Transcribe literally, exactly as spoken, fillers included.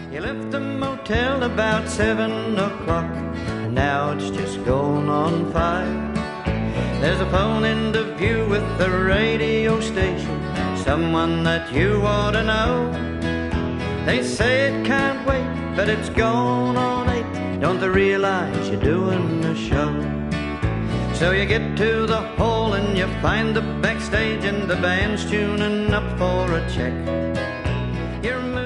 You left the motel about seven o'clock, and now it's just going on five. There's a phone interview with the radio station, someone that you ought to know. They say it can't wait, but it's gone on eight. Don't they realize you're doing a show? So you get to the hall and you find the backstage, and the band's tuning up for a check. You're